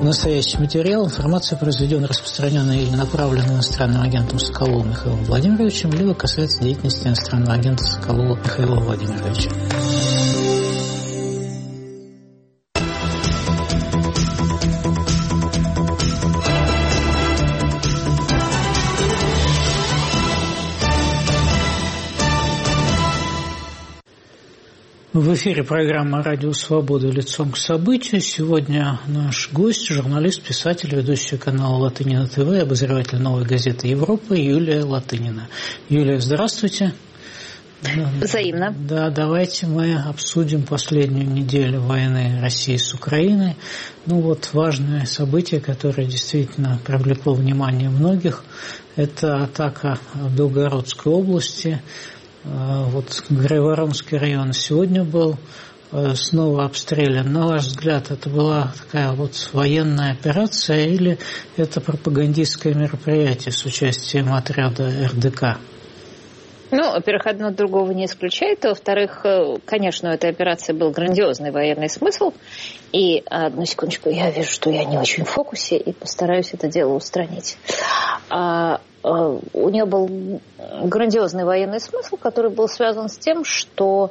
Настоящий материал, информация, произведенная, распространенная или направленная иностранным агентом Соколовым Михаилом Владимировичем, либо касается деятельности иностранного агента Соколова Михаила Владимировича. В эфире программа «Радио Свобода. Лицом к событию». Сегодня наш гость, журналист, писатель, ведущий канала «Латынина ТВ», обозреватель «Новой газеты Европы» Юлия Латынина. Юлия, здравствуйте. Взаимно. Да, давайте мы обсудим последнюю неделю войны России с Украиной. Важное событие, которое действительно привлекло внимание многих, это атака в Белгородской области. Грайворонский район сегодня был снова обстрелян. На ваш взгляд, это была такая военная операция или это пропагандистское мероприятие с участием отряда РДК? Во-первых, одно другого не исключает. Во-вторых, конечно, у этой операции был грандиозный военный смысл. И, одну секундочку, я вижу, что я не очень в фокусе и постараюсь это дело устранить. У нее был грандиозный военный смысл, который был связан с тем, что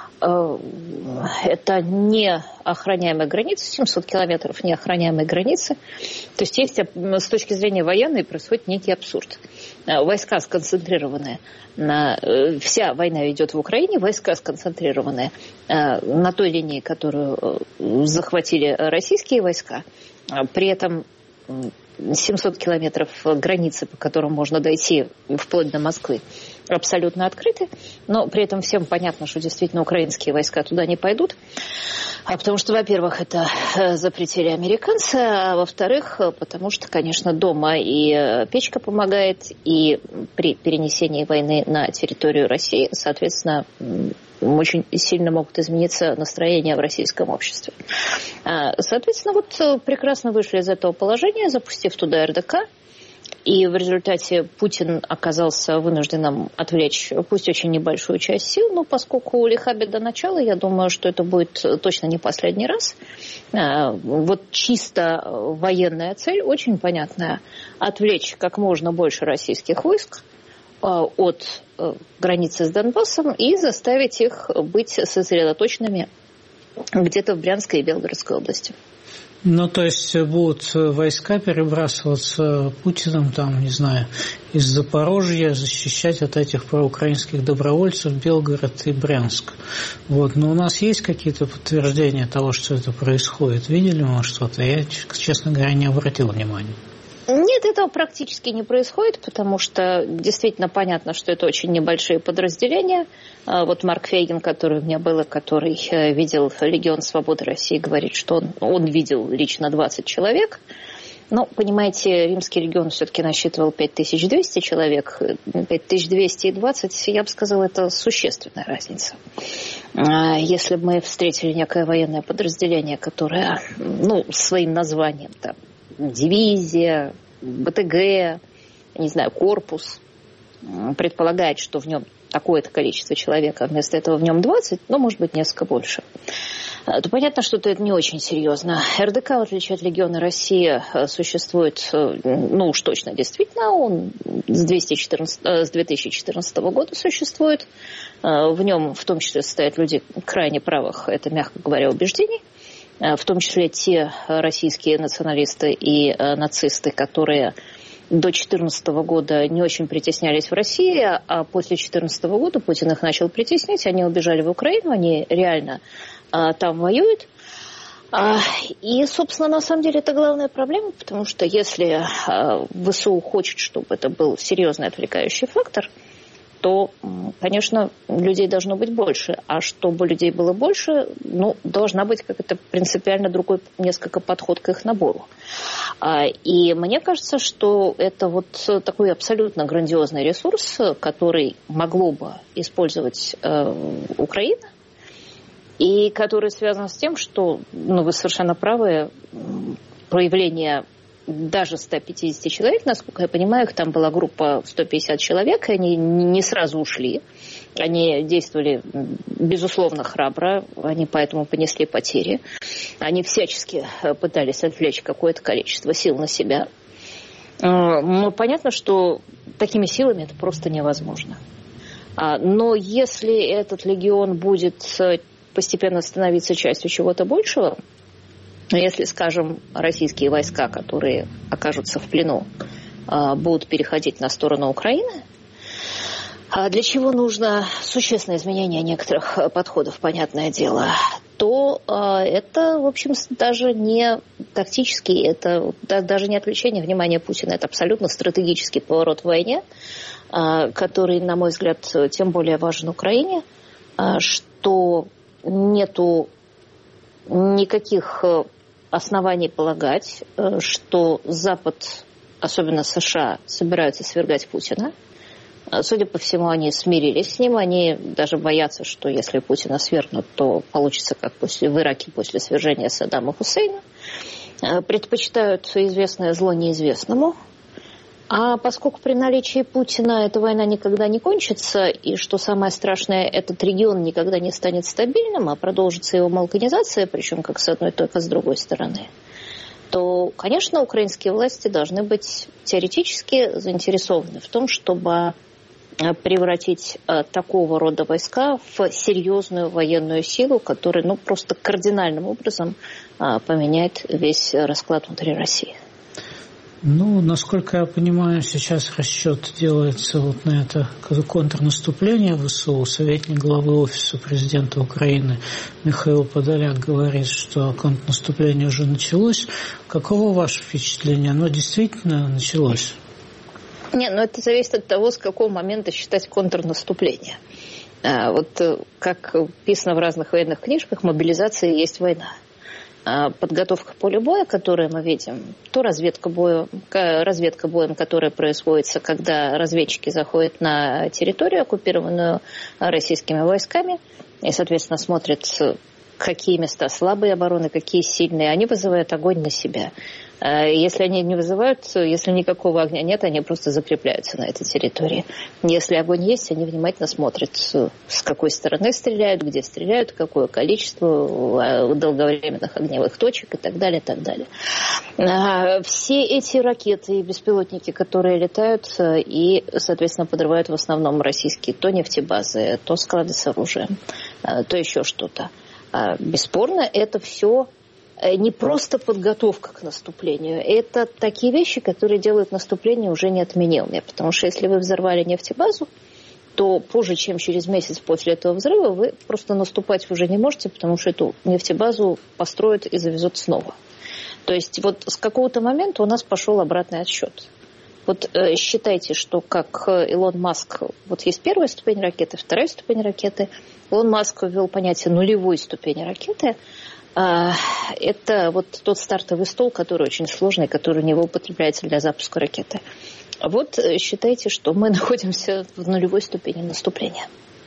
это не охраняемая граница, 700 километров неохраняемой границы. То есть с точки зрения военной происходит некий абсурд. Войска сконцентрированные. Вся война идет в Украине, войска сконцентрированные на той линии, которую захватили российские войска. При этом 700 километров границы, по которым можно дойти вплоть до Москвы, абсолютно открыты, но при этом всем понятно, что действительно украинские войска туда не пойдут, потому что, во-первых, это запретили американцы, а во-вторых, потому что, конечно, дома и печка помогает, и при перенесении войны на территорию России, соответственно, очень сильно могут измениться настроения в российском обществе. Соответственно, прекрасно вышли из этого положения, запустив туда РДК, и в результате Путин оказался вынужденным отвлечь, пусть очень небольшую часть сил, но поскольку лиха беда начала, я думаю, что это будет точно не последний раз. Чисто военная цель, очень понятная, отвлечь как можно больше российских войск от границы с Донбассом и заставить их быть сосредоточенными где-то в Брянской и Белгородской области. То есть будут войска перебрасываться Путиным, из Запорожья, защищать от этих проукраинских добровольцев Белгород и Брянск. Но у нас есть какие-то подтверждения того, что это происходит? Видели мы что-то? Я, честно говоря, не обратил внимания. Нет, этого практически не происходит, потому что действительно понятно, что это очень небольшие подразделения. Марк Фейгин, который у меня был, который видел Легион Свободы России, говорит, что он видел лично 20 человек. Понимаете, Римский легион все-таки насчитывал 5200 человек. 5200 и 20, я бы сказала, это существенная разница. Если бы мы встретили некое военное подразделение, которое, своим названием, дивизия, БТГ, корпус, предполагает, что в нем такое-то количество человек, а вместо этого в нем 20, может быть, несколько больше, то понятно, что это не очень серьезно. РДК, в отличие от Легиона России, существует, уж точно, действительно, он с 2014 года существует. В нем в том числе состоят люди крайне правых, это, мягко говоря, убеждений. В том числе те российские националисты и нацисты, которые до 2014 года не очень притеснялись в России, а после 2014 года Путин их начал притеснять, они убежали в Украину, они реально там воюют. И, собственно, на самом деле это главная проблема, потому что если ВСУ хочет, чтобы это был серьезный отвлекающий фактор, то, конечно, людей должно быть больше. А чтобы людей было больше, должна быть какой-то принципиально другой несколько подход к их набору. И мне кажется, что это такой абсолютно грандиозный ресурс, который могло бы использовать Украина, и который связан с тем, что, вы совершенно правы, проявление даже 150 человек, насколько я понимаю, их там была группа в 150 человек, и они не сразу ушли. Они действовали, безусловно, храбро, они поэтому понесли потери. Они всячески пытались отвлечь какое-то количество сил на себя. Но понятно, что такими силами это просто невозможно. Но если этот легион будет постепенно становиться частью чего-то большего, если, скажем, российские войска, которые окажутся в плену, будут переходить на сторону Украины, для чего нужно существенное изменение некоторых подходов, понятное дело, то это, в общем, даже не тактический, это даже не отвлечение внимания Путина, это абсолютно стратегический поворот в войне, который, на мой взгляд, тем более важен Украине, что нету никаких оснований полагать, что Запад, особенно США, собираются свергать Путина. Судя по всему, они смирились с ним, они даже боятся, что если Путина свергнут, то получится как в Ираке после свержения Саддама Хусейна. Предпочитают известное зло неизвестному. А поскольку при наличии Путина эта война никогда не кончится, и, что самое страшное, этот регион никогда не станет стабильным, а продолжится его балканизация, причем как с одной, так и с другой стороны, то, конечно, украинские власти должны быть теоретически заинтересованы в том, чтобы превратить такого рода войска в серьезную военную силу, которая просто кардинальным образом поменяет весь расклад внутри России. Насколько я понимаю, сейчас расчет делается вот на это контрнаступление ВСУ. Советник главы Офиса президента Украины Михаил Подоляк говорит, что контрнаступление уже началось. Каково ваше впечатление? Оно действительно началось? Нет, это зависит от того, с какого момента считать контрнаступление. Вот как писано в разных военных книжках, мобилизация есть война. Подготовка поля боя, которую мы видим, то разведка боем, которая происходит, когда разведчики заходят на территорию, оккупированную российскими войсками, и, соответственно, смотрят, какие места слабые обороны, какие сильные, они вызывают огонь на себя. Если они не вызывают, если никакого огня нет, они просто закрепляются на этой территории. Если огонь есть, они внимательно смотрят, с какой стороны стреляют, где стреляют, какое количество долговременных огневых точек и так далее, и так далее. Все эти ракеты и беспилотники, которые летают и, соответственно, подрывают в основном российские то нефтебазы, то склады с оружием, то еще что-то. Бесспорно, это все не просто подготовка к наступлению. Это такие вещи, которые делают наступление уже неотменимыми. Потому что если вы взорвали нефтебазу, то позже, чем через месяц после этого взрыва, вы просто наступать уже не можете, потому что эту нефтебазу построят и завезут снова. То есть вот с какого-то момента у нас пошел обратный отсчет. Вот считайте, что как Илон Маск, вот есть первая ступень ракеты, вторая ступень ракеты. Илон Маск ввел понятие нулевой ступени ракеты. Это вот тот стартовый стол, который очень сложный, который у него употребляется для запуска ракеты. Вот считайте, что мы находимся в нулевой ступени наступления.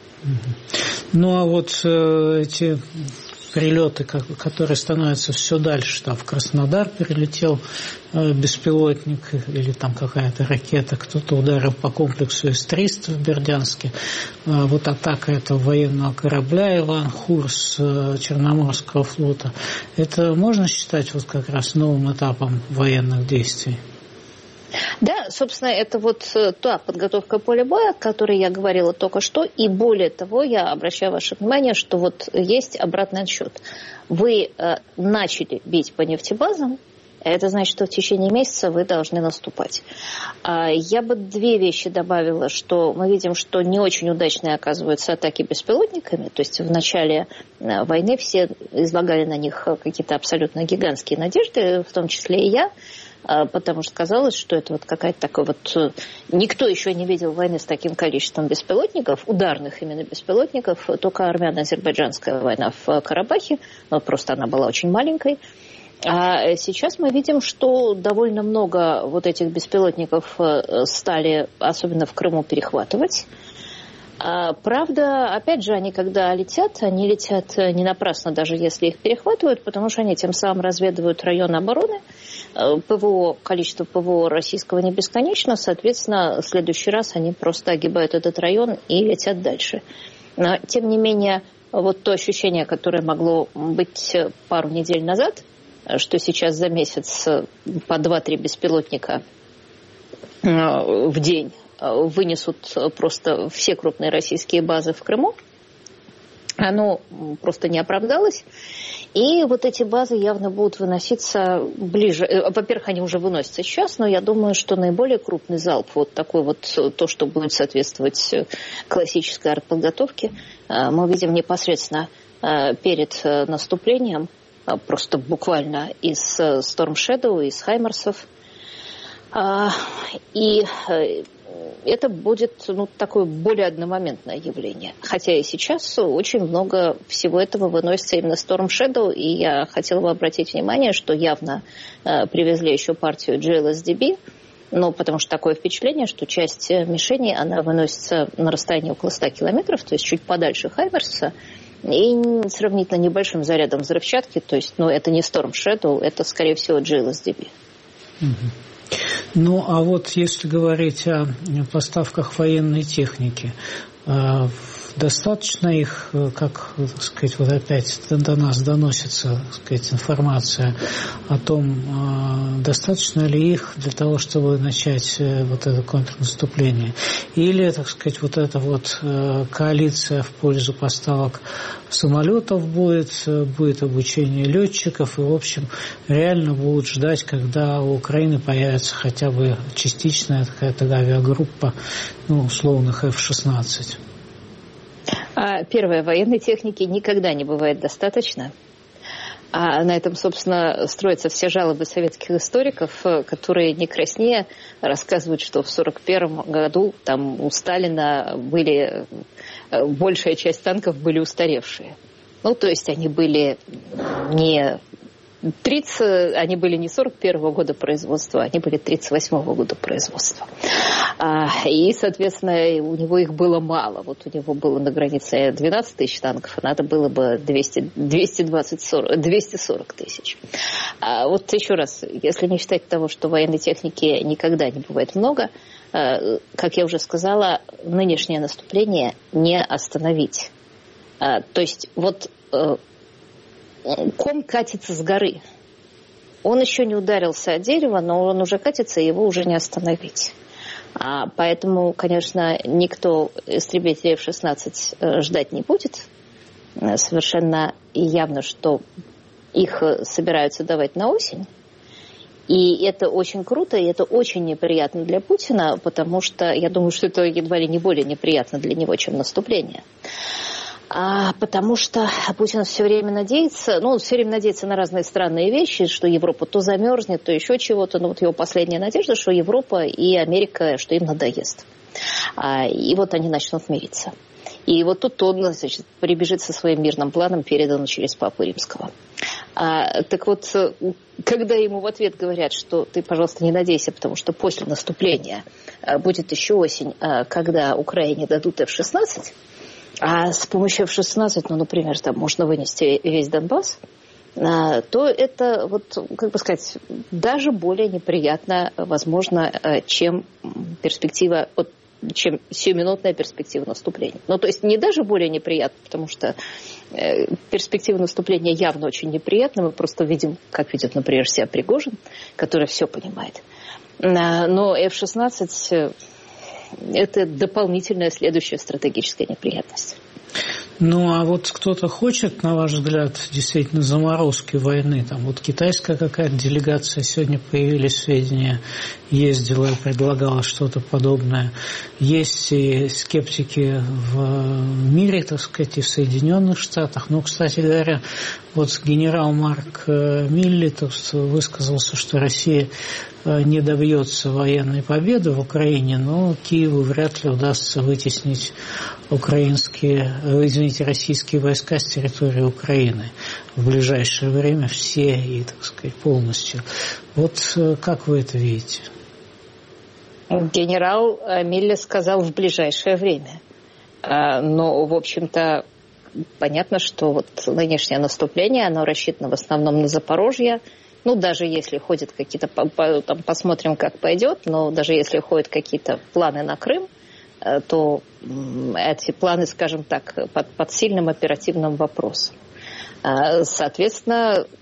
А вот эти прилеты, которые становятся все дальше, там в Краснодар прилетел беспилотник или там какая-то ракета, кто-то ударил по комплексу С-300 в Бердянске. Вот атака этого военного корабля Иван Хур с Черноморского флота. Это можно считать вот как раз новым этапом военных действий? Да, собственно, это вот та подготовка поля боя, о которой я говорила только что, и более того, я обращаю ваше внимание, что вот есть обратный отсчет. Вы начали бить по нефтебазам, это значит, что в течение месяца вы должны наступать. Я бы две вещи добавила, что мы видим, что не очень удачные оказываются атаки беспилотниками, то есть в начале войны все излагали на них какие-то абсолютно гигантские надежды, в том числе и я, потому что казалось, что это вот какая-то такая вот... Никто еще не видел войны с таким количеством беспилотников, ударных именно беспилотников, только армяно-азербайджанская война в Карабахе, но просто она была очень маленькой. А сейчас мы видим, что довольно много вот этих беспилотников стали, особенно в Крыму, перехватывать. Правда, опять же, они когда летят, они летят не напрасно, даже если их перехватывают, потому что они тем самым разведывают район обороны. ПВО, количество ПВО российского не бесконечно, соответственно, в следующий раз они просто огибают этот район и летят дальше. Но, тем не менее, вот то ощущение, которое могло быть пару недель назад, что сейчас за месяц по 2-3 беспилотника в день вынесут просто все крупные российские базы в Крыму, оно просто не оправдалось. И вот эти базы явно будут выноситься ближе. Во-первых, они уже выносятся сейчас, но я думаю, что наиболее крупный залп, вот такой вот, то, что будет соответствовать классической артподготовке, мы увидим непосредственно перед наступлением, просто буквально из Storm Shadow, из Хаймерсов. И это будет такое более одномоментное явление. Хотя и сейчас очень много всего этого выносится именно Storm Shadow, и я хотела бы обратить внимание, что явно привезли еще партию GLSDB, потому что такое впечатление, что часть мишеней, она выносится на расстоянии около 100 километров, то есть чуть подальше Хаймерса, и сравнительно небольшим зарядом взрывчатки, то есть, это не Storm Shadow, это, скорее всего, GLSDB. А вот если говорить о поставках военной техники, достаточно их, как, так сказать, вот опять до нас доносится, так сказать, информация о том, достаточно ли их для того, чтобы начать вот это контрнаступление? Или, так сказать, вот эта вот коалиция в пользу поставок самолетов будет обучение летчиков, и, в общем, реально будут ждать, когда у Украины появится хотя бы частичная какая-то авиагруппа, условных F-16? Первое, военной техники никогда не бывает достаточно. А на этом, собственно, строятся все жалобы советских историков, которые не краснее рассказывают, что в 1941 году там у Сталина большая часть танков были устаревшие. То есть они были не 41-го года производства, они были 38-го года производства. И, соответственно, у него их было мало. Вот у него было на границе 12 тысяч танков, а надо было бы 240 тысяч. Вот еще раз, если не считать того, что военной техники никогда не бывает много, как я уже сказала, нынешнее наступление не остановить. То есть ком катится с горы. Он еще не ударился о дерево, но он уже катится, и его уже не остановить. Поэтому, конечно, никто истребителей F-16 ждать не будет. Совершенно явно, что их собираются давать на осень. И это очень круто, и это очень неприятно для Путина, потому что я думаю, что это едва ли не более неприятно для него, чем наступление. Потому что Путин все время надеется, он все время надеется на разные странные вещи, что Европа то замерзнет, то еще чего-то. Но вот его последняя надежда, что Европа и Америка, что им надоест. И вот они начнут мириться. И вот тут он, прибежит со своим мирным планом, переданным через Папу Римского. Так вот, когда ему в ответ говорят, что ты, пожалуйста, не надейся, потому что после наступления будет еще осень, когда Украине дадут F-16, а с помощью F-16, например, там можно вынести весь Донбасс, то это, даже более неприятно, возможно, чем чем сиюминутная перспектива наступления. То есть не даже более неприятно, потому что перспектива наступления явно очень неприятна. Мы просто видим, как ведет, например, себя Пригожин, который все понимает. Но F-16 это дополнительная следующая стратегическая неприятность. А вот кто-то хочет, на ваш взгляд, действительно заморозки войны? Там китайская какая-то делегация, сегодня появились сведения, ездила и предлагала что-то подобное. Есть и скептики в мире, так сказать, и в Соединенных Штатах. Кстати говоря, генерал Марк Милли высказался, что Россия не добьется военной победы в Украине, но Киеву вряд ли удастся вытеснить российские войска с территории Украины в ближайшее время, все и, так сказать, полностью. Как вы это видите? Генерал Милли сказал в ближайшее время. Но, в общем-то, понятно, что нынешнее наступление, оно рассчитано в основном на Запорожье. Даже если ходят какие-то, посмотрим, как пойдет, но даже если ходят какие-то планы на Крым, то эти планы, скажем так, под сильным оперативным вопросом. Соответственно,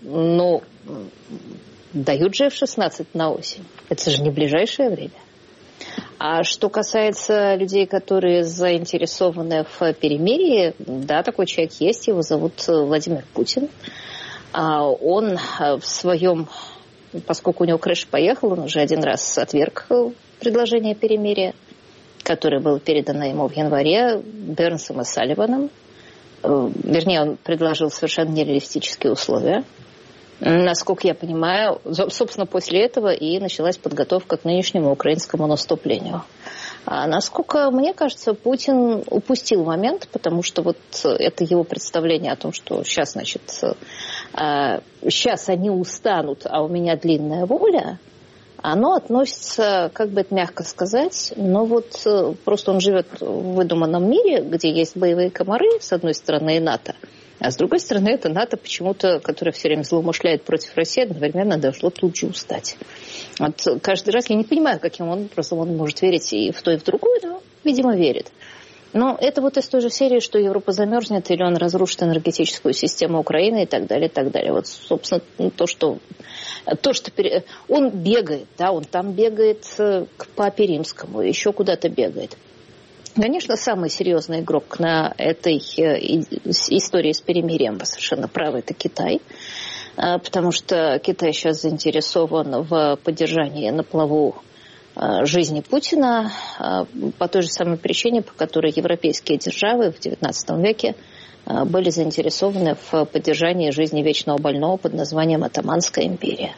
дают же F-16 на осень. Это же не ближайшее время. А что касается людей, которые заинтересованы в перемирии, да, такой человек есть, его зовут Владимир Путин. Он в своем, поскольку у него крыша поехала, он уже один раз отверг предложение перемирия, которое было передано ему в январе Бернсом и Салливаном. Вернее, он предложил совершенно нереалистические условия. Насколько я понимаю, собственно, после этого и началась подготовка к нынешнему украинскому наступлению. А насколько мне кажется, Путин упустил момент, потому что вот это его представление о том, что сейчас, значит, сейчас они устанут, а у меня длинная воля, оно относится, как бы это мягко сказать, но вот просто он живет в выдуманном мире, где есть боевые комары, с одной стороны, и НАТО, а с другой стороны, это НАТО почему-то, которое все время злоумышляет против России, одновременно должно тут же устать. Вот каждый раз я не понимаю, каким образом он может верить и в то, и в другое, но, видимо, верит. Но это вот из той же серии, что Европа замерзнет, или он разрушит энергетическую систему Украины и так далее, и так далее. Вот, собственно, то, что он бегает, да, он там бегает к Папе Римскому, еще куда-то бегает. Конечно, самый серьезный игрок на этой истории с перемирием, вы совершенно правы, это Китай. Потому что Китай сейчас заинтересован в поддержании на плаву жизни Путина по той же самой причине, по которой европейские державы в XIX веке были заинтересованы в поддержании жизни вечного больного под названием Отtomанская империя.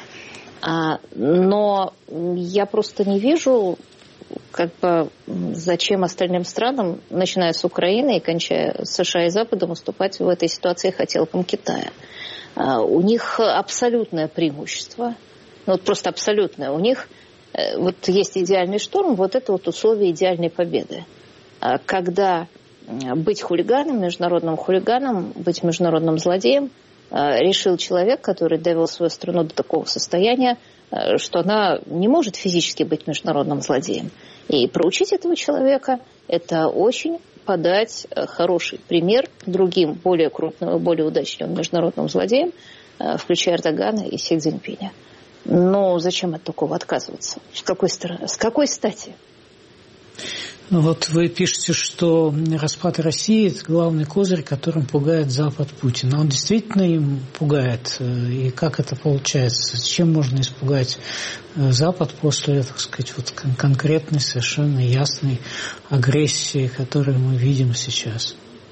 Но я просто не вижу, зачем остальным странам, начиная с Украины и кончая США и Западом, уступать в этой ситуации хотелкам Китая. У них абсолютное преимущество, вот просто абсолютное. У них вот есть идеальный шторм, вот это вот условие идеальной победы. Когда быть хулиганом, международным хулиганом, быть международным злодеем решил человек, который довел свою страну до такого состояния, что она не может физически быть международным злодеем. И проучить этого человека – это очень подать хороший пример другим, более крупным и более удачным международным злодеям, включая Эрдогана и Си Цзиньпиня. Но зачем от такого отказываться? С какой стороны? С какой стати? Вот вы пишете, что распад России – это главный козырь, которым пугает Запад Путина. Он действительно им пугает? И как это получается? Чем можно испугать Запад после, так сказать, вот конкретной, совершенно ясной агрессии, которую мы видим сейчас?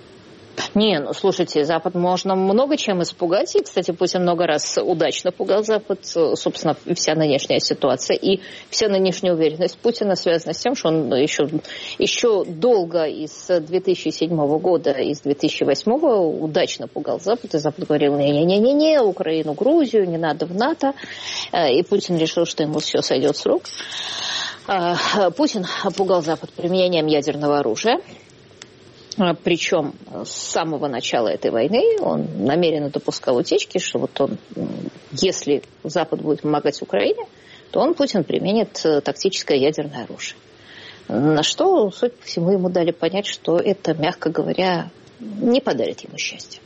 Слушайте, Запад можно много чем испугать. И, кстати, Путин много раз удачно пугал Запад. Собственно, вся нынешняя ситуация и вся нынешняя уверенность Путина связана с тем, что он еще долго из 2007 года, из 2008 удачно пугал Запад. И Запад говорил: не-не-не-не, Украину, Грузию, не надо в НАТО. И Путин решил, что ему все сойдет с рук. Путин пугал Запад применением ядерного оружия. Причем с самого начала этой войны он намеренно допускал утечки, что вот он, если Запад будет помогать Украине, то он, Путин, применит тактическое ядерное оружие. На что, судя по всему, ему дали понять, что это, мягко говоря, не подарит ему счастья.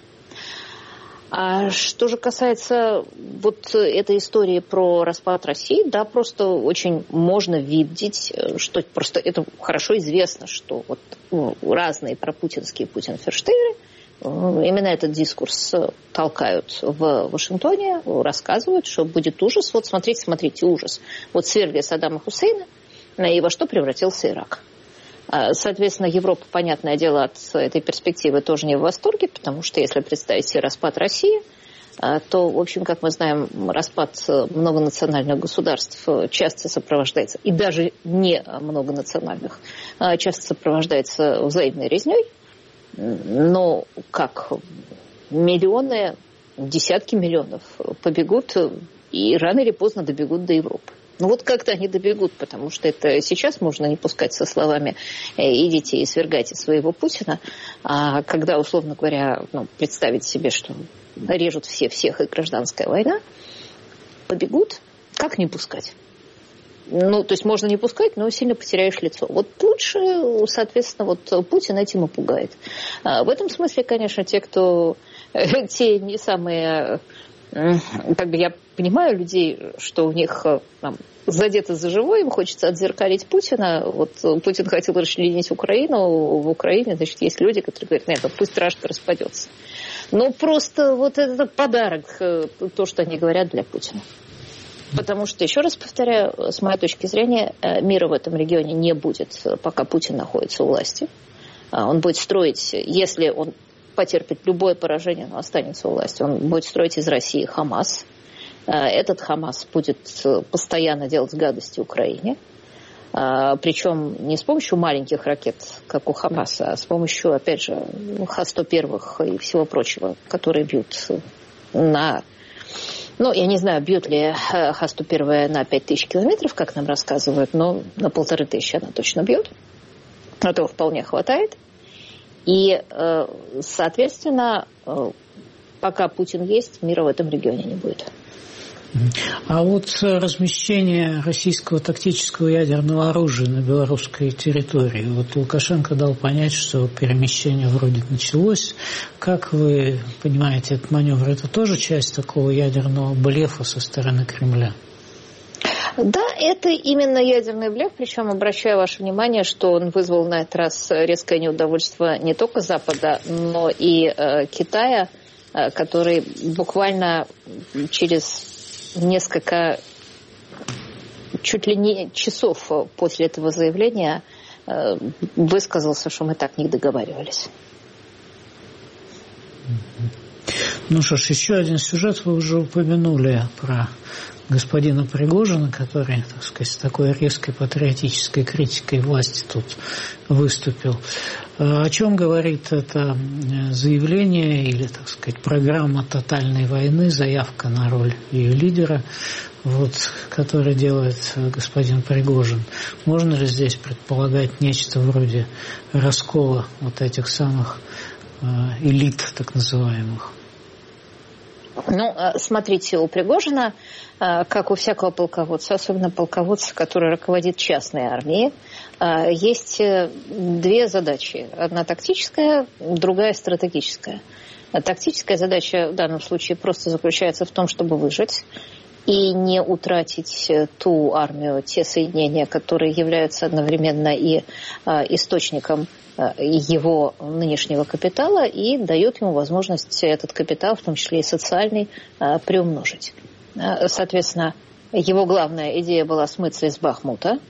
А что же касается вот этой истории про распад России, да, просто очень можно видеть, что просто это хорошо известно, что вот разные пропутинские путинферштейры именно этот дискурс толкают в Вашингтоне, рассказывают, что будет ужас. Вот смотрите, ужас. Вот свергли Саддама Хусейна, и во что превратился Ирак. Соответственно, Европа, понятное дело, от этой перспективы тоже не в восторге, потому что если представить себе распад России, то, в общем, как мы знаем, распад многонациональных государств часто сопровождается, и даже не многонациональных, часто сопровождается взаимной резней, но как миллионы, десятки миллионов побегут и рано или поздно добегут до Европы. Вот как-то они добегут, потому что это сейчас можно не пускать со словами «идите и свергайте своего Путина», а когда, условно говоря, представить себе, что режут всех и гражданская война, побегут, как не пускать? то есть можно не пускать, но сильно потеряешь лицо. Вот лучше, соответственно, вот Путин этим и пугает. В этом смысле, конечно, те не самые, как бы я понимаю людей, что у них там задето за живое, им хочется отзеркалить Путина. Вот Путин хотел расчленить Украину, в Украине, значит, есть люди, которые говорят, нет, пусть Рашка распадется. Но просто вот это подарок, то, что они говорят для Путина. Потому что, еще раз повторяю, с моей точки зрения, мира в этом регионе не будет, пока Путин находится у власти. Он будет строить, если он потерпит любое поражение, но останется у власти, он будет строить из России Хамас. Этот Хамас будет постоянно делать гадости Украине. Причем не с помощью маленьких ракет, как у Хамаса, а с помощью, опять же, Х-101 и всего прочего, которые бьют на... я не знаю, бьет ли Х-101 на 5000 километров, как нам рассказывают, но на 1500 она точно бьет. Этого вполне хватает. И, соответственно, пока Путин есть, мира в этом регионе не будет. А вот размещение российского тактического ядерного оружия на белорусской территории. Вот Лукашенко дал понять, что перемещение вроде началось. Как вы понимаете этот маневр? Это тоже часть такого ядерного блефа со стороны Кремля? Да, это именно ядерный блеф, причем обращаю ваше внимание, что он вызвал на этот раз резкое неудовольствие не только Запада, но и Китая, который буквально через несколько, чуть ли не часов после этого заявления высказался, что мы так не договаривались. Ну что ж, еще один сюжет вы уже упомянули про господина Пригожина, который, так сказать, с такой резкой патриотической критикой власти тут выступил. О чем говорит это заявление или, так сказать, программа тотальной войны, заявка на роль ее лидера, который делает господин Пригожин? Можно ли здесь предполагать нечто вроде раскола этих самых элит, так называемых? Смотрите, у Пригожина, как у всякого полководца, особенно полководца, который руководит частной армией, есть две задачи. Одна тактическая, другая стратегическая. Тактическая задача в данном случае просто заключается в том, чтобы выжить и не утратить ту армию, те соединения, которые являются одновременно и источником его нынешнего капитала и дает ему возможность этот капитал, в том числе и социальный, приумножить. Соответственно, его главная идея была смыться из Бахмута.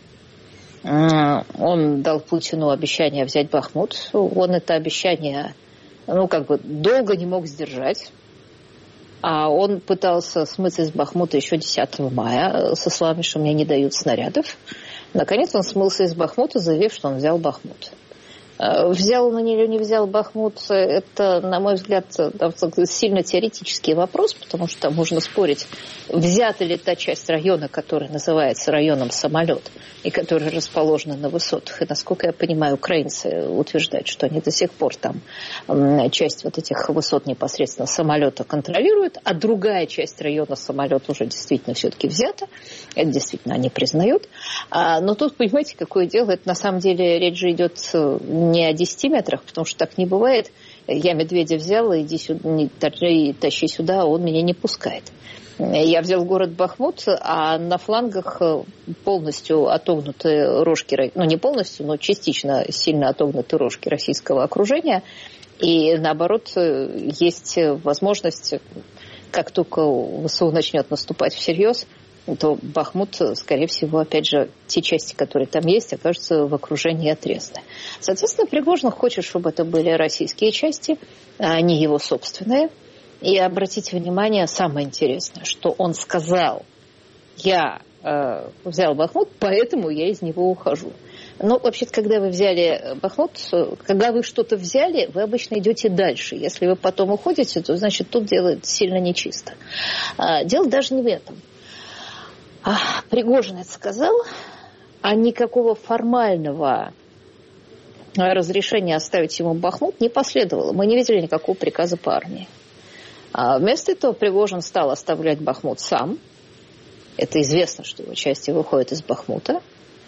Он дал Путину обещание взять Бахмут. Он это обещание, долго не мог сдержать. А он пытался смыться из Бахмута еще 10 мая со словами, что мне не дают снарядов. Наконец он смылся из Бахмута, заявив, что он взял Бахмут. Взял он или не взял Бахмут, это, на мой взгляд, сильно теоретический вопрос, потому что там можно спорить, взята ли та часть района, которая называется районом Самолет, и которая расположена на высотах. И, насколько я понимаю, украинцы утверждают, что они до сих пор там часть этих высот непосредственно Самолета контролируют, а другая часть района Самолет уже действительно все-таки взята. Это действительно они признают. Но тут, понимаете, какое дело, это на самом деле речь же идет не о 10 метрах, потому что так не бывает. Я медведя взял, иди сюда, тащи сюда, а он меня не пускает. Я взял город Бахмут, а на флангах полностью отогнуты рожки, не полностью, но частично сильно отогнуты рожки российского окружения. И наоборот, есть возможность, как только ВСУ начнет наступать всерьез, то Бахмут, скорее всего, опять же, те части, которые там есть, окажутся в окружении отрезаны. Соответственно, Пригожин хочет, чтобы это были российские части, а не его собственные. И обратите внимание, самое интересное, что он сказал, я взял Бахмут, поэтому я из него ухожу. Но вообще-то, когда вы взяли Бахмут, когда вы что-то взяли, вы обычно идете дальше. Если вы потом уходите, то, значит, тут дело сильно нечисто. Дело даже не в этом. Пригожин это сказал, а никакого формального разрешения оставить ему Бахмут не последовало. Мы не видели никакого приказа по армии. Вместо этого Пригожин стал оставлять Бахмут сам. Это известно, что его части выходят из Бахмута.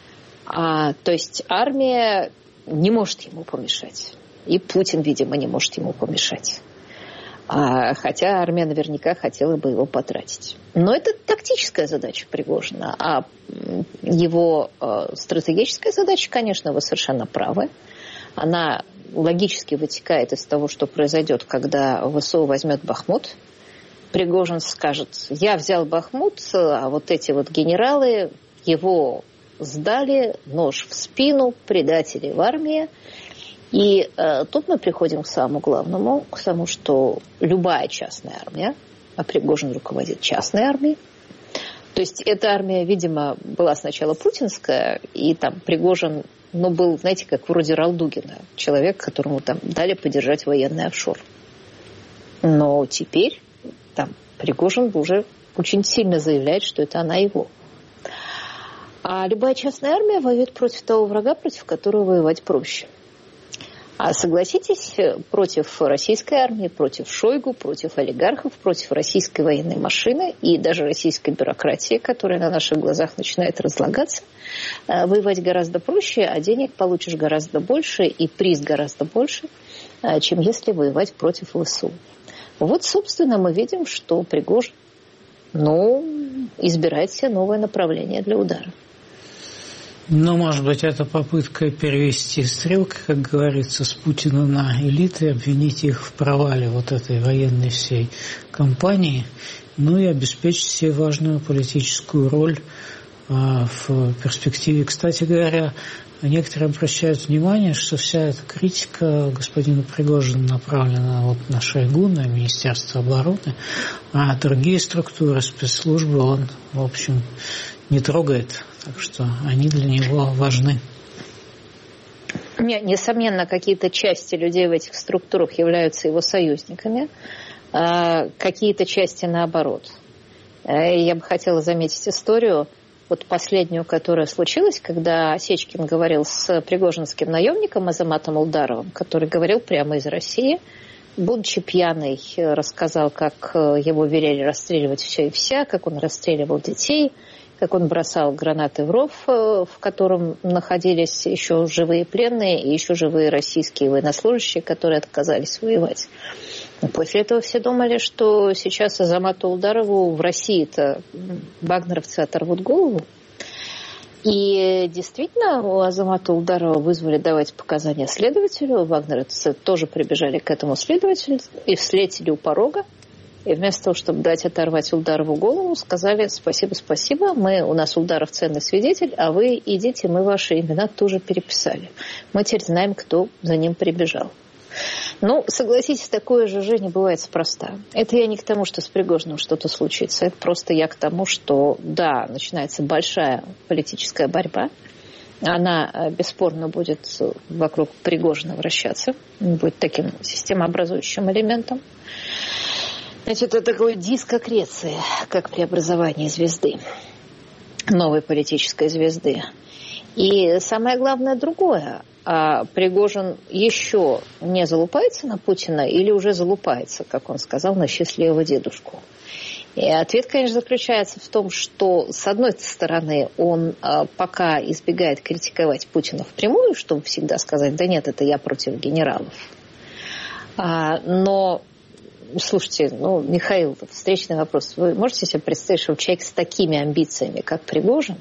То есть армия не может ему помешать. И Путин, видимо, не может ему помешать. Хотя армия наверняка хотела бы его потратить. Но это тактическая задача Пригожина. А его стратегическая задача, конечно, вы совершенно правы. Она логически вытекает из того, что произойдет, когда ВСУ возьмет Бахмут. Пригожин скажет: я взял Бахмут, а вот эти вот генералы его сдали, нож в спину, предатели в армии. И тут мы приходим к самому главному, к тому, что любая частная армия, а Пригожин руководит частной армией, то есть эта армия, видимо, была сначала путинская, и там Пригожин, был, знаете, как вроде Ралдугина, человек, которому там дали поддержать военный офшор. Но теперь там Пригожин уже очень сильно заявляет, что это она его. А любая частная армия воюет против того врага, против которого воевать проще. А согласитесь, против российской армии, против Шойгу, против олигархов, против российской военной машины и даже российской бюрократии, которая на наших глазах начинает разлагаться, воевать гораздо проще, а денег получишь гораздо больше и приз гораздо больше, чем если воевать против ВСУ. Вот, собственно, мы видим, что Пригожин, избирает себе новое направление для удара. Может быть, это попытка перевести стрелки, как говорится, с Путина на элиты, обвинить их в провале вот этой военной всей кампании, и обеспечить себе важную политическую роль в перспективе. Кстати говоря, некоторые обращают внимание, что вся эта критика господина Пригожина направлена на Шойгу, на Министерство обороны, а другие структуры, спецслужбы он, в общем, не трогает. Так что они для него важны. Несомненно, какие-то части людей в этих структурах являются его союзниками, какие-то части наоборот. Я бы хотела заметить историю, последнюю, которая случилась, когда Осечкин говорил с пригожинским наемником Азаматом Улдаровым, который говорил прямо из России, будучи пьяный, рассказал, как его велели расстреливать все и вся, как он расстреливал детей, как он бросал гранаты в ров, в котором находились еще живые пленные и еще живые российские военнослужащие, которые отказались воевать. После этого все думали, что сейчас Азамату Улдарову в России-то вагнеровцы оторвут голову. И действительно, у Азамата Улдарова вызвали давать показания следователю. Вагнеровцы тоже прибежали к этому следователю и встретили у порога. И вместо того, чтобы дать оторвать Улдарову голову, сказали: спасибо, у нас Улдаров ценный свидетель, а вы идите, мы ваши имена тоже переписали. Мы теперь знаем, кто за ним прибежал. Согласитесь, такое же жизнь бывает спроста. Это я не к тому, что с Пригожиным что-то случится. Это просто я к тому, что, да, начинается большая политическая борьба. Она, бесспорно, будет вокруг Пригожина вращаться. Будет таким системообразующим элементом. Значит, это такой диск аккреции, как преобразование звезды, новой политической звезды. И самое главное другое. А Пригожин еще не залупается на Путина или уже залупается, как он сказал, на счастливого дедушку? И ответ, конечно, заключается в том, что, с одной стороны, он пока избегает критиковать Путина впрямую, чтобы всегда сказать: да нет, это я против генералов. Но... Слушайте, Михаил, встречный вопрос. Вы можете себе представить, что человек с такими амбициями, как Пригожин,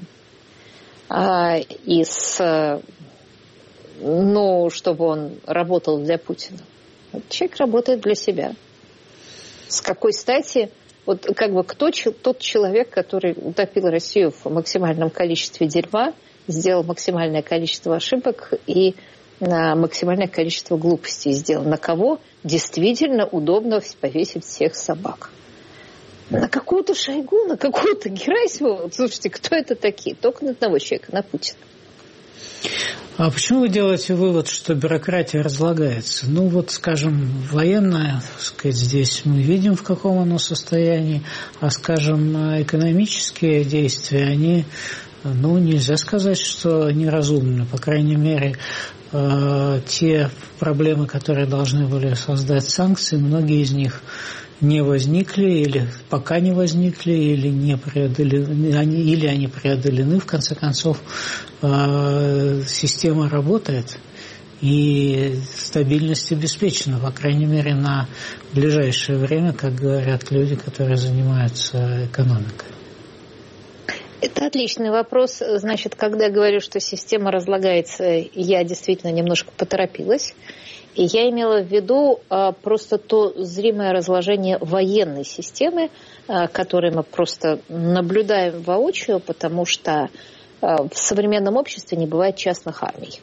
чтобы он работал для Путина? Человек работает для себя. С какой стати? Кто тот человек, который утопил Россию в максимальном количестве дерьма, сделал максимальное количество ошибок и максимальное количество глупостей сделал? На кого действительно удобно повесить всех собак? На какого-то Шойгу, на какого-то Герасимова? Слушайте, кто это такие? Только на одного человека, на Путина. А почему вы делаете вывод, что бюрократия разлагается? Скажем, военная, здесь мы видим, в каком оно состоянии, а, скажем, экономические действия, они, нельзя сказать, что неразумны. По крайней мере, те проблемы, которые должны были создать санкции, многие из них не возникли, или пока не возникли, или не преодолены, или они преодолены, в конце концов, система работает, и стабильность обеспечена, по крайней мере, на ближайшее время, как говорят люди, которые занимаются экономикой. Это отличный вопрос. Значит, когда я говорю, что система разлагается, я действительно немножко поторопилась. И я имела в виду просто то зримое разложение военной системы, которое мы просто наблюдаем воочию, потому что в современном обществе не бывает частных армий.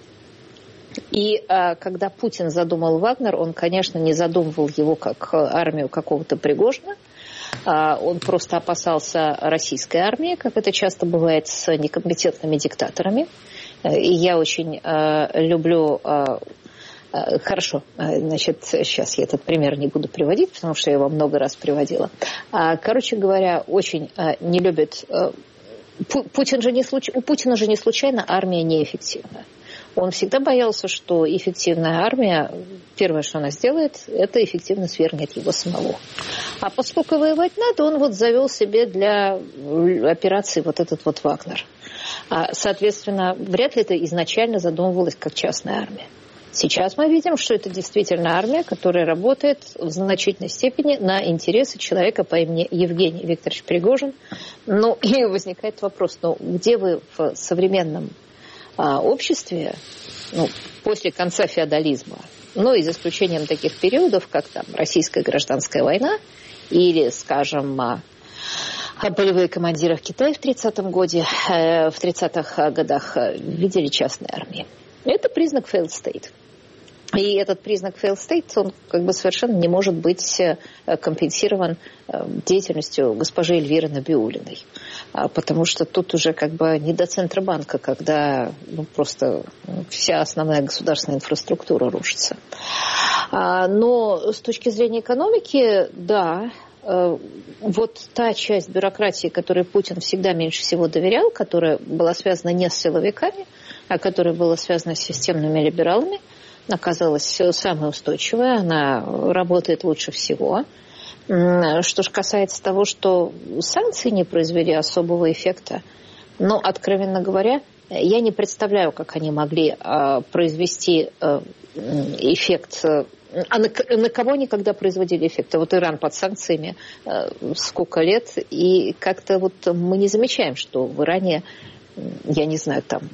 И когда Путин задумал Вагнер, он, конечно, не задумывал его как армию какого-то Пригожина. Он просто опасался российской армии, как это часто бывает с некомпетентными диктаторами. И я очень люблю... Хорошо, значит, сейчас я этот пример не буду приводить, потому что я его много раз приводила. Короче говоря, очень не любит... У Путина же не случайно армия неэффективна. Он всегда боялся, что эффективная армия, первое, что она сделает, это эффективно свергнет его самого. А поскольку воевать надо, он вот завел себе для операции вот этот вот Вагнер. Соответственно, вряд ли это изначально задумывалось как частная армия. Сейчас мы видим, что это действительно армия, которая работает в значительной степени на интересы человека по имени Евгений Викторович Пригожин. Ну, и возникает вопрос, где вы в современном обществе, после конца феодализма, и за исключением таких периодов, как там российская гражданская война или, скажем, полевые командиры в Китае в 30-х годах видели частные армии. Это признак failed state. И этот признак failed state, он совершенно не может быть компенсирован деятельностью госпожи Эльвиры Набиуллиной. Потому что тут уже не до Центробанка, когда просто вся основная государственная инфраструктура рушится. Но с точки зрения экономики, да, вот та часть бюрократии, которой Путин всегда меньше всего доверял, которая была связана не с силовиками, а которая была связана с системными либералами, оказалась самой устойчивой, она работает лучше всего. Что же касается того, что санкции не произвели особого эффекта, но, откровенно говоря, я не представляю, как они могли произвести эффект. А на кого никогда производили эффект? Вот Иран под санкциями сколько лет, и как-то мы не замечаем, что в Иране, я не знаю, там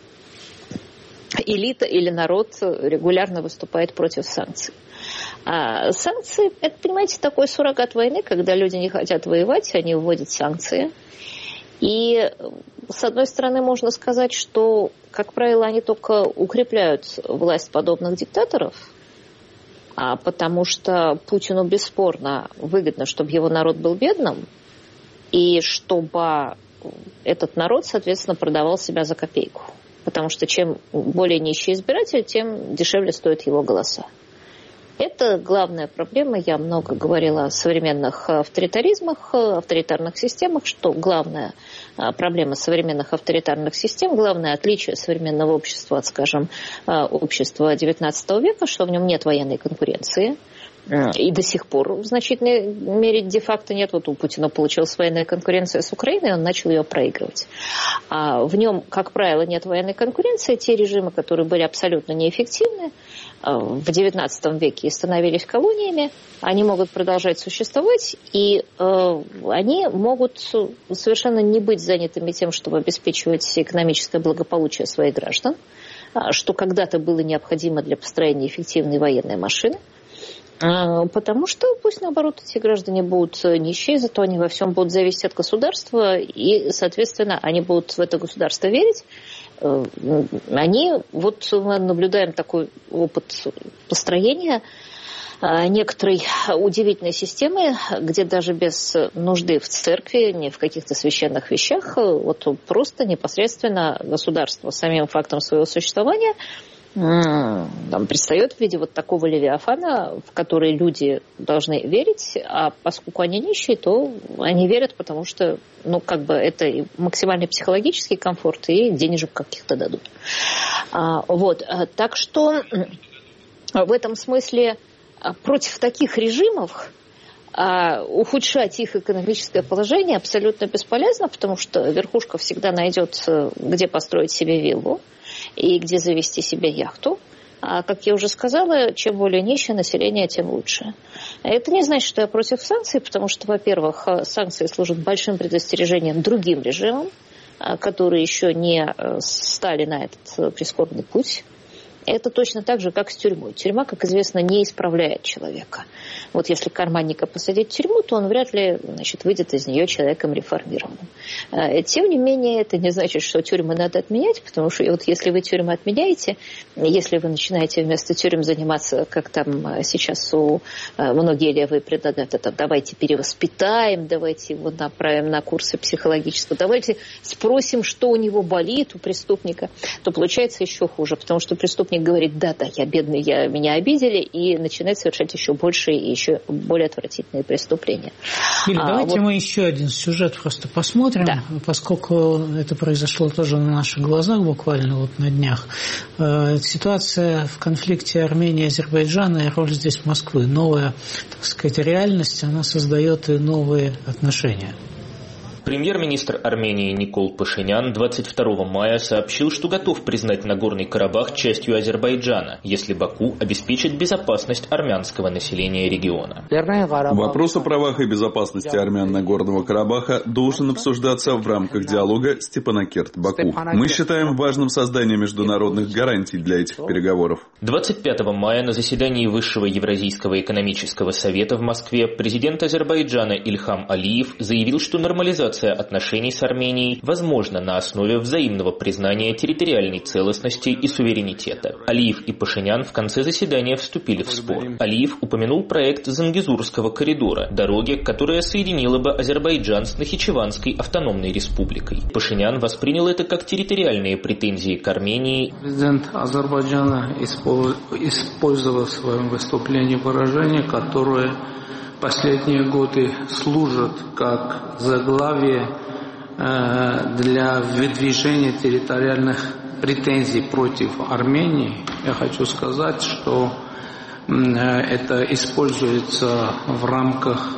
элита или народ регулярно выступает против санкций. А санкции, это, понимаете, такой суррогат войны, когда люди не хотят воевать, они вводят санкции. И, с одной стороны, можно сказать, что, как правило, они только укрепляют власть подобных диктаторов, потому что Путину бесспорно выгодно, чтобы его народ был бедным, и чтобы этот народ, соответственно, продавал себя за копейку. Потому что чем более нищий избиратель, тем дешевле стоят его голоса. Это главная проблема. Я много говорила о современных авторитаризмах, авторитарных системах, что главная проблема современных авторитарных систем, главное отличие современного общества от, скажем, общества XIX века, что в нем нет военной конкуренции. И до сих пор в значительной мере де-факто нет. Вот у Путина получилась военная конкуренция с Украиной, он начал ее проигрывать. А в нем, как правило, нет военной конкуренции. Те режимы, которые были абсолютно неэффективны в XIX веке и становились колониями, они могут продолжать существовать, и они могут совершенно не быть занятыми тем, чтобы обеспечивать экономическое благополучие своих граждан, что когда-то было необходимо для построения эффективной военной машины. Потому что пусть, наоборот, эти граждане будут нищие, зато они во всем будут зависеть от государства, и, соответственно, они будут в это государство верить. Мы наблюдаем такой опыт построения некоторой удивительной системы, где даже без нужды в церкви, не в каких-то священных вещах, просто непосредственно государство самим фактом своего существования предстает в виде такого левиафана, в который люди должны верить, а поскольку они нищие, то они верят, потому что, это и максимальный психологический комфорт, и денежек каких-то дадут. Так что в этом смысле против таких режимов А ухудшать их экономическое положение абсолютно бесполезно, потому что верхушка всегда найдет, где построить себе виллу и где завести себе яхту. А, как я уже сказала, чем более нищее население, тем лучше. Это не значит, что я против санкций, потому что, во-первых, санкции служат большим предостережением другим режимам, которые еще не стали на этот прискорбный путь. Это точно так же, как с тюрьмой. Тюрьма, как известно, не исправляет человека. Вот если карманника посадить в тюрьму, то он вряд ли, выйдет из нее человеком реформированным. Тем не менее, это не значит, что тюрьмы надо отменять, потому что вот если вы тюрьмы отменяете, если вы начинаете вместо тюрем заниматься, как там сейчас многие левые предлагают, это давайте перевоспитаем, давайте его направим на курсы психологического, давайте спросим, что у него болит, у преступника, то получается еще хуже, потому что преступник говорит, да, я бедный, меня обидели, и начинает совершать еще большие и еще более отвратительные преступления. Или давайте мы еще один сюжет просто посмотрим, да. Поскольку это произошло тоже на наших глазах буквально вот на днях. Ситуация в конфликте Армении и Азербайджана и роль здесь Москвы. Новая, так сказать, реальность, она создает и новые отношения. Премьер-министр Армении Никол Пашинян 22 мая сообщил, что готов признать Нагорный Карабах частью Азербайджана, если Баку обеспечит безопасность армянского населения региона. Вопрос о правах и безопасности армян Нагорного Карабаха должен обсуждаться в рамках диалога Степанакерт-Баку. Мы считаем важным создание международных гарантий для этих переговоров. 25 мая на заседании Высшего Евразийского экономического совета в Москве президент Азербайджана Ильхам Алиев заявил, что нормализация отношений с Арменией возможно на основе взаимного признания территориальной целостности и суверенитета. Алиев и Пашинян в конце заседания вступили в спор. Алиев упомянул проект Зангезурского коридора, дороги, которая соединила бы Азербайджан с Нахичеванской автономной республикой. Пашинян воспринял это как территориальные претензии к Армении. Президент Азербайджана использовал в своем выступлении выражение, которое последние годы служат как заглавие для выдвижения территориальных претензий против Армении. Я хочу сказать, что это используется в рамках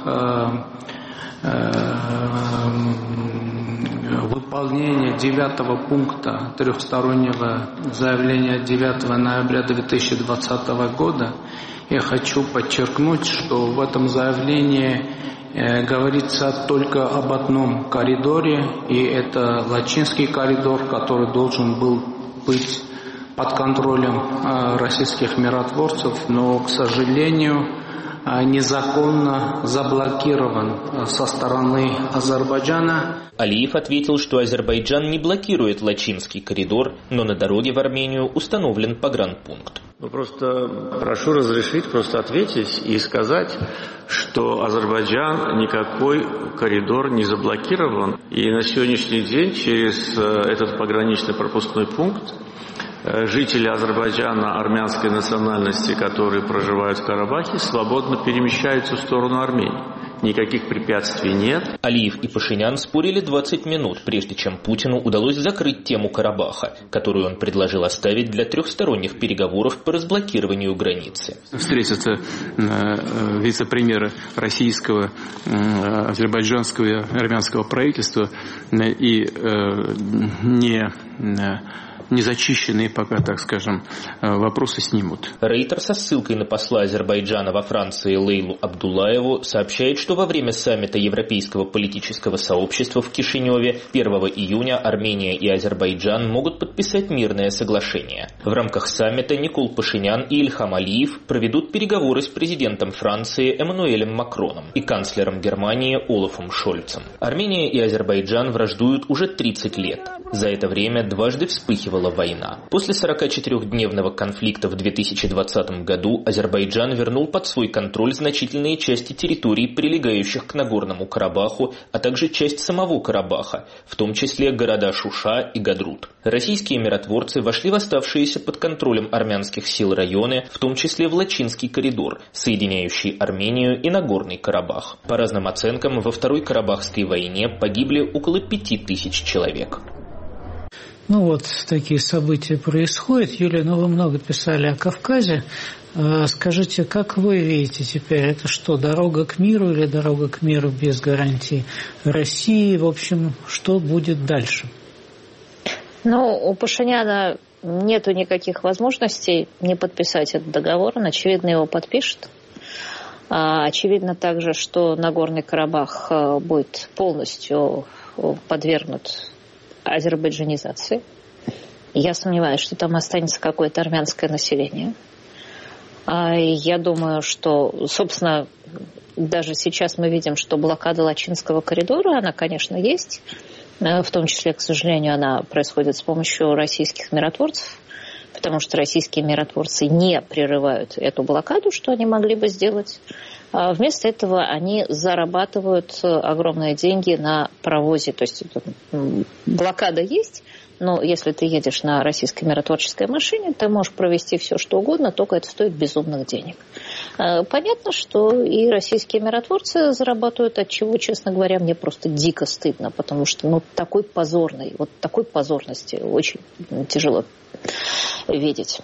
выполнения 9 пункта трехстороннего заявления 9 ноября 2020 года. Я хочу подчеркнуть, что в этом заявлении говорится только об одном коридоре, и это Лачинский коридор, который должен был быть под контролем российских миротворцев, но, к сожалению, незаконно заблокирован со стороны Азербайджана. Алиев ответил, что Азербайджан не блокирует Лачинский коридор, но на дороге в Армению установлен погранпункт. Просто прошу разрешить просто ответить и сказать, что Азербайджан никакой коридор не заблокирован. И на сегодняшний день через этот пограничный пропускной пункт жители Азербайджана армянской национальности, которые проживают в Карабахе, свободно перемещаются в сторону Армении. Никаких препятствий нет. Алиев и Пашинян спорили 20 минут, прежде чем Путину удалось закрыть тему Карабаха, которую он предложил оставить для трехсторонних переговоров по разблокированию границы. Встретятся вице-премьеры российского, азербайджанского и армянского правительства и незачищенные пока, так скажем, вопросы снимут. Рейтер со ссылкой на посла Азербайджана во Франции Лейлу Абдуллаеву сообщает, что во время саммита Европейского политического сообщества в Кишиневе 1 июня Армения и Азербайджан могут подписать мирное соглашение. В рамках саммита Никол Пашинян и Ильхам Алиев проведут переговоры с президентом Франции Эммануэлем Макроном и канцлером Германии Олафом Шольцем. Армения и Азербайджан враждуют уже 30 лет. За это время дважды вспыхивала война. После 44-дневного конфликта в 2020 году Азербайджан вернул под свой контроль значительные части территорий, прилегающих к Нагорному Карабаху, а также часть самого Карабаха, в том числе города Шуша и Гадрут. Российские миротворцы вошли в оставшиеся под контролем армянских сил районы, в том числе в Лачинский коридор, соединяющий Армению и Нагорный Карабах. По разным оценкам, во Второй Карабахской войне погибли около 5000 человек. Ну вот такие события происходят. Юлия, вы много писали о Кавказе. Скажите, как вы видите теперь, это что, дорога к миру или дорога к миру без гарантий России? В общем, что будет дальше? У Пашиняна нету никаких возможностей не подписать этот договор. Он, очевидно, его подпишет. Очевидно также, что Нагорный Карабах будет полностью подвергнут азербайджанизации. Я сомневаюсь, что там останется какое-то армянское население. Я думаю, что, собственно, даже сейчас мы видим, что блокада Лачинского коридора, она, конечно, есть. В том числе, к сожалению, она происходит с помощью российских миротворцев, потому что российские миротворцы не прерывают эту блокаду, что они могли бы сделать. Вместо этого они зарабатывают огромные деньги на провозе. То есть блокада есть, но если ты едешь на российской миротворческой машине, ты можешь провести все, что угодно, только это стоит безумных денег. Понятно, что и российские миротворцы зарабатывают, от чего, честно говоря, мне просто дико стыдно, потому что такой позорности очень тяжело видеть.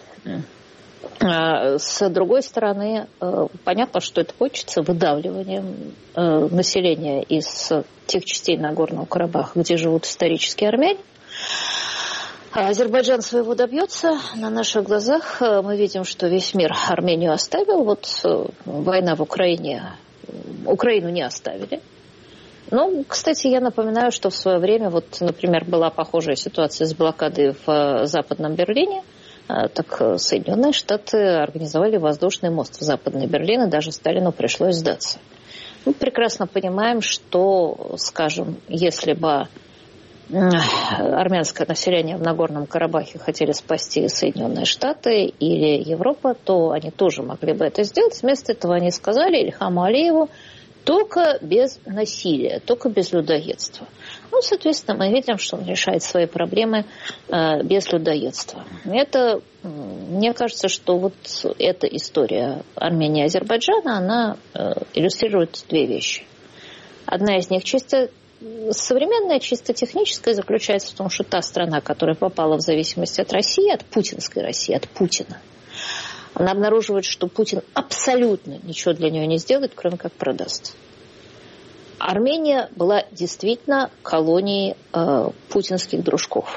С другой стороны, понятно, что это кончится выдавливанием населения из тех частей Нагорного Карабаха, где живут исторические армяне. Азербайджан своего добьется. На наших глазах мы видим, что весь мир Армению оставил. Война в Украине. Украину не оставили. Кстати, я напоминаю, что в свое время, например, была похожая ситуация с блокадой в Западном Берлине. Так Соединенные Штаты организовали воздушный мост в Западный Берлин, и даже Сталину пришлось сдаться. Мы прекрасно понимаем, что, скажем, если бы армянское население в Нагорном Карабахе хотели спасти Соединенные Штаты или Европа, то они тоже могли бы это сделать. Вместо этого они сказали Ильхаму Алиеву: только без насилия, только без людоедства. Соответственно, мы видим, что он решает свои проблемы без людоедства. Мне кажется, что эта история Армении и Азербайджана, она иллюстрирует две вещи. Одна из них чисто современная, чисто техническая, заключается в том, что та страна, которая попала в зависимость от России, от путинской России, от Путина, она обнаруживает, что Путин абсолютно ничего для нее не сделает, кроме как продаст. Армения была действительно колонией путинских дружков.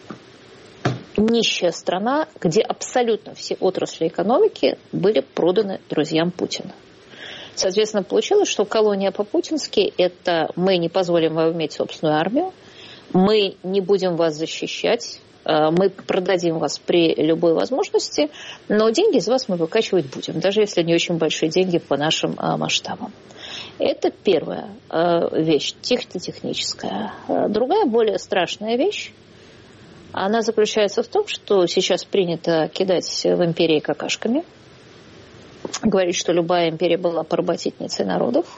Нищая страна, где абсолютно все отрасли экономики были проданы друзьям Путина. Соответственно, получилось, что колония по-путински – это мы не позволим вам иметь собственную армию, мы не будем вас защищать, мы продадим вас при любой возможности, но деньги из вас мы выкачивать будем, даже если не очень большие деньги по нашим масштабам. Это первая вещь, техническая. Другая, более страшная вещь, она заключается в том, что сейчас принято кидать в империи какашками, говорить, что любая империя была поработительницей народов.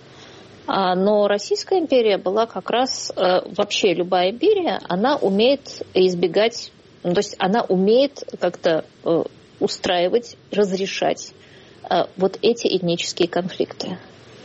Но Российская империя была как раз, вообще любая империя, она умеет избегать, то есть она умеет как-то устраивать, разрешать эти этнические конфликты.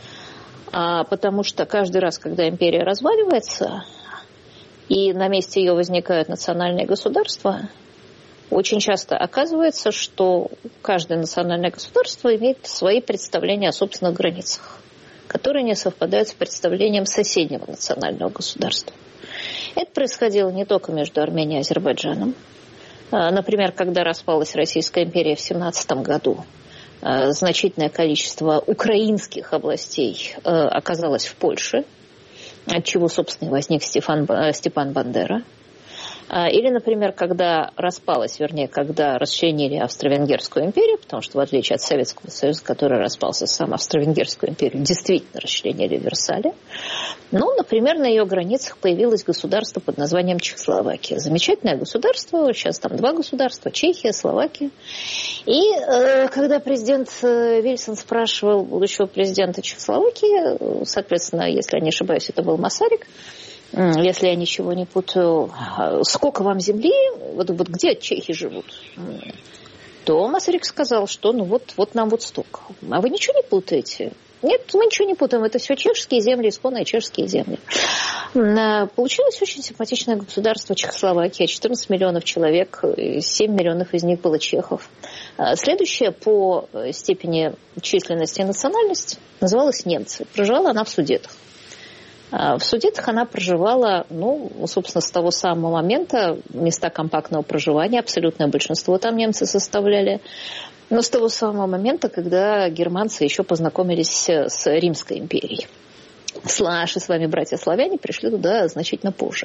Потому что каждый раз, когда империя разваливается, и на месте ее возникают национальные государства, очень часто оказывается, что каждое национальное государство имеет свои представления о собственных границах, которые не совпадают с представлением соседнего национального государства. Это происходило не только между Арменией и Азербайджаном. Например, когда распалась Российская империя в 1917 году, значительное количество украинских областей оказалось в Польше, от чего, собственно, и возник Степан Бандера. Или, например, когда когда расчленили Австро-Венгерскую империю, потому что, в отличие от Советского Союза, который распался, сам Австро-Венгерскую империю действительно расчленили в Версале. Например, на ее границах появилось государство под названием Чехословакия. Замечательное государство, сейчас там два государства, Чехия, Словакия. И когда президент Вильсон спрашивал будущего президента Чехословакии, соответственно, если я не ошибаюсь, это был Масарик, если я ничего не путаю, сколько вам земли, где чехи живут, то Масарик сказал, что вот нам столько. А вы ничего не путаете? Нет, мы ничего не путаем. Это все чешские земли, исконные чешские земли. Получилось очень симпатичное государство Чехословакия. 14 миллионов человек, 7 миллионов из них было чехов. Следующая по степени численности и национальности называлась немцы. Проживала она в Судетах. В Судетах она проживала, собственно, с того самого момента, места компактного проживания, абсолютное большинство там немцы составляли, но с того самого момента, когда германцы еще познакомились с Римской империей. Наши с вами братья-славяне пришли туда значительно позже,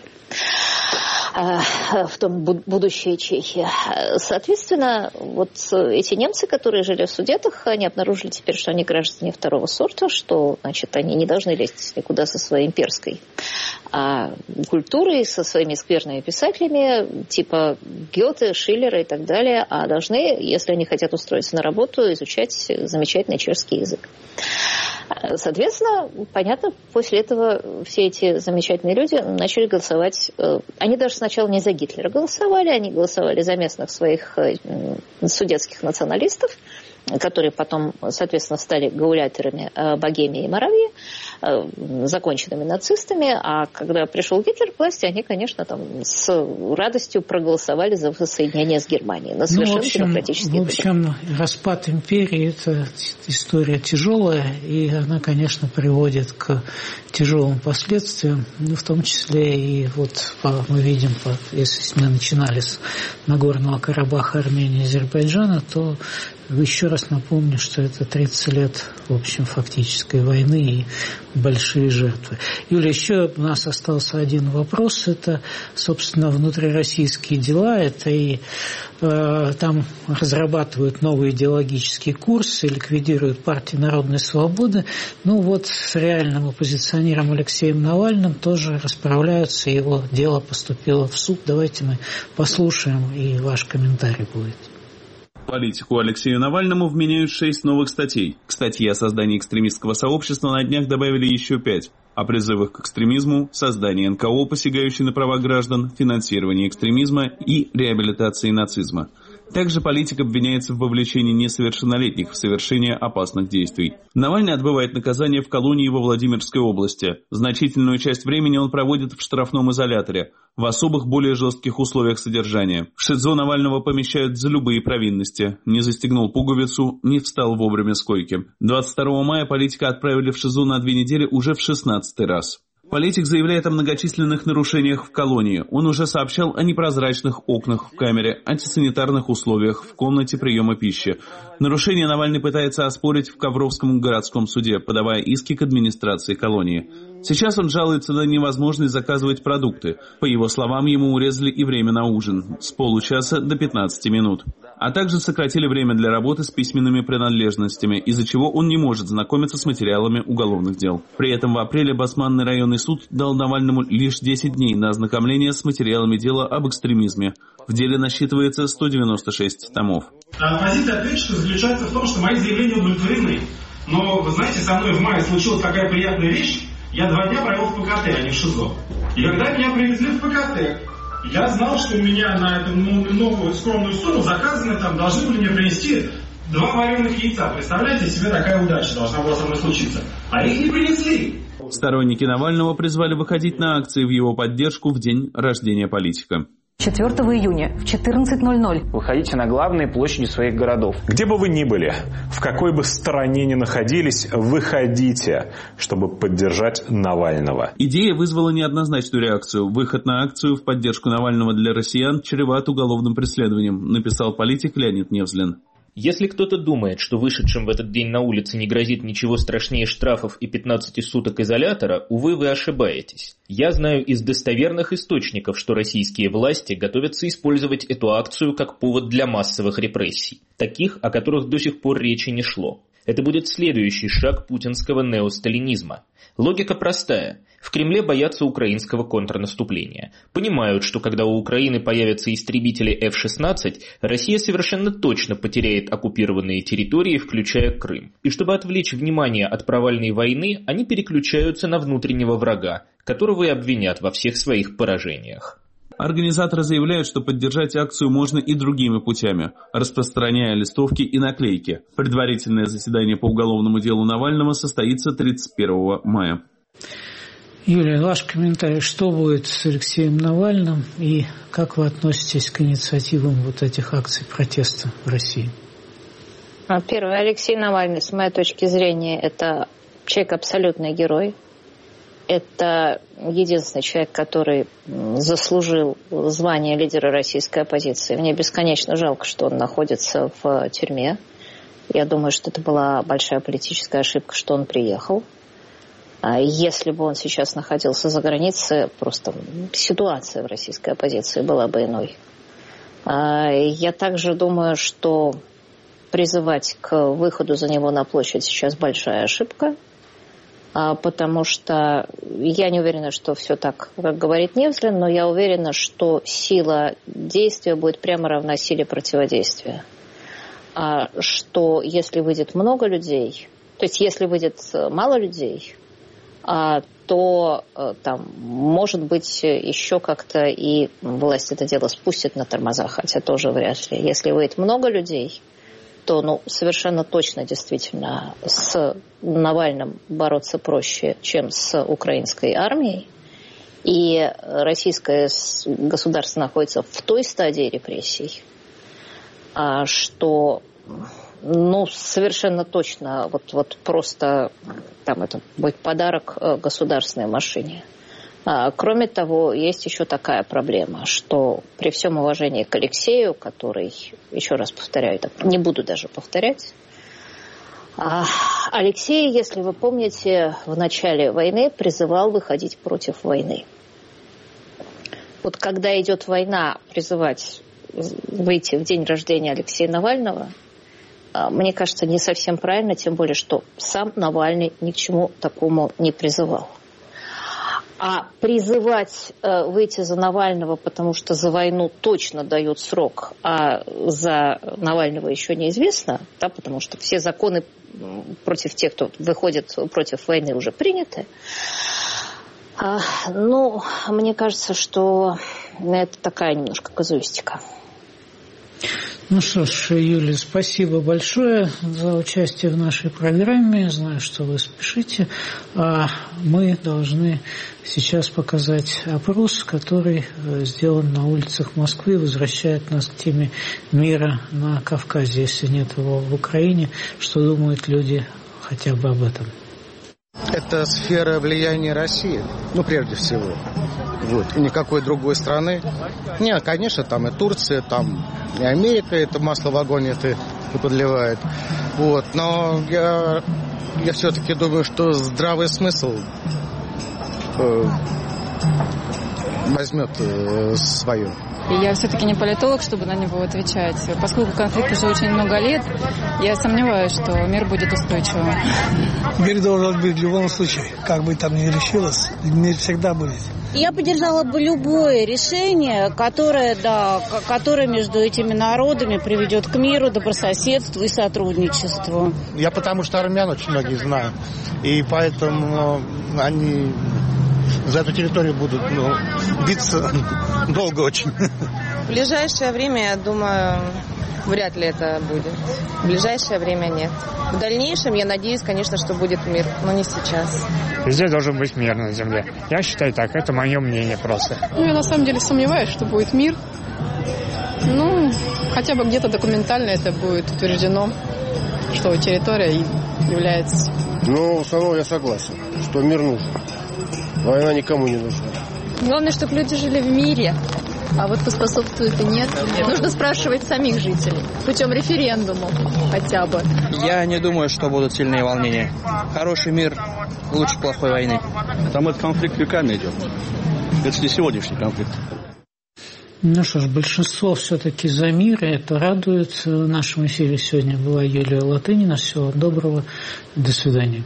в том будущее Чехия. Соответственно, вот эти немцы, которые жили в Судетах, они обнаружили теперь, что они граждане второго сорта, что, значит, они не должны лезть никуда со своей имперской культурой, со своими скверными писателями, типа Гёте, Шиллера и так далее, а должны, если они хотят устроиться на работу, изучать замечательный чешский язык. Соответственно, понятно, после этого все эти замечательные люди начали голосовать. Они даже сначала не за Гитлера голосовали, они голосовали за местных своих судетских националистов, которые потом, соответственно, стали гауляйтерами Богемии и Моравии, законченными нацистами. А когда пришел Гитлер к власти, они, конечно, там с радостью проголосовали за воссоединение с Германией. На совершенно демократические в общем, распад империи – это история тяжелая, и она, конечно, приводит к тяжелым последствиям, в том числе и вот мы видим, если мы начинали с Нагорного Карабаха, Армении и Азербайджана, то еще раз напомню, что это 30 лет, в общем, фактической войны и большие жертвы. Юля, еще у нас остался один вопрос. Это, собственно, внутрироссийские дела. Это и там разрабатывают новые идеологические курсы, ликвидируют партии народной свободы. Вот с реальным оппозиционером Алексеем Навальным тоже расправляются. Его дело поступило в суд. Давайте мы послушаем, и ваш комментарий будет. Политику Алексею Навальному вменяют 6 новых статей. К статье о создании экстремистского сообщества на днях добавили еще 5. О призывах к экстремизму, создании НКО, посягающей на права граждан, финансировании экстремизма и реабилитации нацизма. Также политик обвиняется в вовлечении несовершеннолетних в совершение опасных действий. Навальный отбывает наказание в колонии во Владимирской области. Значительную часть времени он проводит в штрафном изоляторе, в особых, более жестких условиях содержания. В ШИЗО Навального помещают за любые провинности. Не застегнул пуговицу, не встал вовремя с койки. 22 мая политика отправили в ШИЗО на 2 недели уже в 16-й раз. Политик заявляет о многочисленных нарушениях в колонии. Он уже сообщал о непрозрачных окнах в камере, антисанитарных условиях в комнате приема пищи. Нарушения Навальный пытается оспорить в Ковровском городском суде, подавая иски к администрации колонии. Сейчас он жалуется на невозможность заказывать продукты. По его словам, ему урезали и время на ужин с получаса до 15 минут. А также сократили время для работы с письменными принадлежностями, из-за чего он не может знакомиться с материалами уголовных дел. При этом в апреле Басманный районный суд дал Навальному лишь 10 дней на ознакомление с материалами дела об экстремизме. В деле насчитывается 196 томов. Позиция ответчика заключается в том, что мои заявления удовлетворены. Но, вы знаете, со мной в мае случилась такая приятная вещь. Я 2 дня провел в ПКТ, а не в ШИЗО. И когда меня привезли в ПКТ, я знал, что у меня на эту новую скромную сумму заказаны, там должны были мне принести 2 вареных яйца. Представляете себе, такая удача должна была со мной случиться. А их не принесли. Сторонники Навального призвали выходить на акции в его поддержку в день рождения политика. 4 июня в 14:00. Выходите на главные площади своих городов. Где бы вы ни были, в какой бы стороне ни находились, выходите, чтобы поддержать Навального. Идея вызвала неоднозначную реакцию. Выход на акцию в поддержку Навального для россиян чреват уголовным преследованием, написал политик Леонид Невзлин. Если кто-то думает, что вышедшим в этот день на улице не грозит ничего страшнее штрафов и 15 суток изолятора, увы, вы ошибаетесь. Я знаю из достоверных источников, что российские власти готовятся использовать эту акцию как повод для массовых репрессий, таких, о которых до сих пор речи не шло. Это будет следующий шаг путинского неосталинизма. Логика простая. В Кремле боятся украинского контрнаступления. Понимают, что когда у Украины появятся истребители F-16, Россия совершенно точно потеряет оккупированные территории, включая Крым. И чтобы отвлечь внимание от провальной войны, они переключаются на внутреннего врага, которого и обвинят во всех своих поражениях. Организаторы заявляют, что поддержать акцию можно и другими путями, распространяя листовки и наклейки. Предварительное заседание по уголовному делу Навального состоится 31 мая. Юлия, ваш комментарий, что будет с Алексеем Навальным и как вы относитесь к инициативам вот этих акций протеста в России? Первое, Алексей Навальный, с моей точки зрения, это человек абсолютный герой. Это единственный человек, который заслужил звание лидера российской оппозиции. Мне бесконечно жалко, что он находится в тюрьме. Я думаю, что это была большая политическая ошибка, что он приехал. Если бы он сейчас находился за границей, просто ситуация в российской оппозиции была бы иной. Я также думаю, что призывать к выходу за него на площадь сейчас большая ошибка. Потому что я не уверена, что все так, как говорит Невзлин, но я уверена, что сила действия будет прямо равна силе противодействия. Что если выйдет много людей, то есть если выйдет мало людей, то там, может быть, еще как-то и власть это дело спустит на тормоза, хотя тоже вряд ли. Если выйдет много людей, то совершенно точно действительно с Навальным бороться проще, чем с украинской армией. И российское государство находится в той стадии репрессий, что совершенно точно вот просто там это будет подарок государственной машине. Кроме того, есть еще такая проблема, что при всем уважении к Алексею, который, еще раз повторяю, не буду даже повторять, Алексей, если вы помните, в начале войны призывал выходить против войны. Вот когда идет война, призывать выйти в день рождения Алексея Навального, мне кажется, не совсем правильно, тем более, что сам Навальный ни к чему такому не призывал. А призывать выйти за Навального, потому что за войну точно дают срок, а за Навального еще неизвестно, да, потому что все законы против тех, кто выходит против войны, уже приняты. Мне кажется, что это такая немножко казуистика. Ну что ж, Юлия, спасибо большое за участие в нашей программе. Я знаю, что вы спешите. А мы должны сейчас показать опрос, который сделан на улицах Москвы, возвращает нас к теме мира на Кавказе, если нет его в Украине. Что думают люди хотя бы об этом? Это сфера влияния России, прежде всего. И никакой другой страны. Нет, конечно, там и Турция, там и Америка это масло в огонь это подливает. Но я все-таки думаю, что здравый смысл возьмет свое. Я все-таки не политолог, чтобы на него отвечать. Поскольку конфликт уже очень много лет, я сомневаюсь, что мир будет устойчивым. Мир должен быть в любом случае. Как бы там ни решилось, мир всегда будет. Я поддержала бы любое решение, которое между этими народами приведет к миру, добрососедству и сотрудничеству. Я потому что армян очень многие знаю, и поэтому они за эту территорию будут биться долго очень. В ближайшее время, я думаю, вряд ли это будет. В ближайшее время нет. В дальнейшем, я надеюсь, конечно, что будет мир, но не сейчас. Везде должен быть мир на земле. Я считаю так, это мое мнение просто. Я на самом деле сомневаюсь, что будет мир. Хотя бы где-то документально это будет утверждено, что территория является. В основном я согласен, что мир нужен. Война никому не нужна. Главное, чтобы люди жили в мире. А вот поспособствует и нет. Нужно спрашивать самих жителей. Путем референдума хотя бы. Я не думаю, что будут сильные волнения. Хороший мир лучше плохой войны. Там этот конфликт веками идет. Это не сегодняшний конфликт. Ну что ж, большинство все-таки за мир, и это радует. В нашем эфире сегодня была Юлия Латынина. Всего доброго. До свидания.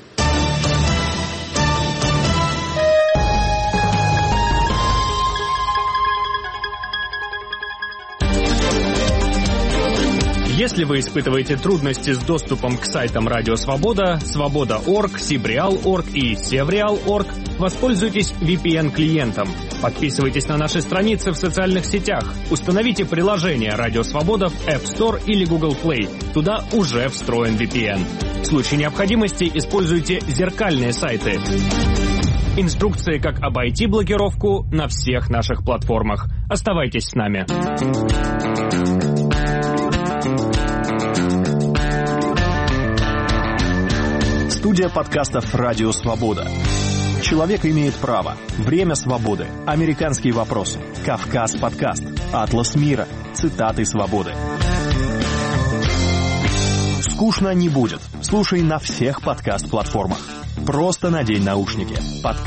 Если вы испытываете трудности с доступом к сайтам Радио Свобода, Свобода.орг, Сибреал.орг и Севреал.орг, воспользуйтесь VPN-клиентом. Подписывайтесь на наши страницы в социальных сетях. Установите приложение «Радио Свобода» в App Store или Google Play. Туда уже встроен VPN. В случае необходимости используйте зеркальные сайты. Инструкции, как обойти блокировку, на всех наших платформах. Оставайтесь с нами. Студия подкастов «Радио Свобода». Человек имеет право. Время свободы. Американские вопросы. Кавказ подкаст. Атлас мира. Цитаты свободы. Скучно не будет. Слушай на всех подкаст-платформах. Просто надень наушники. Подкаст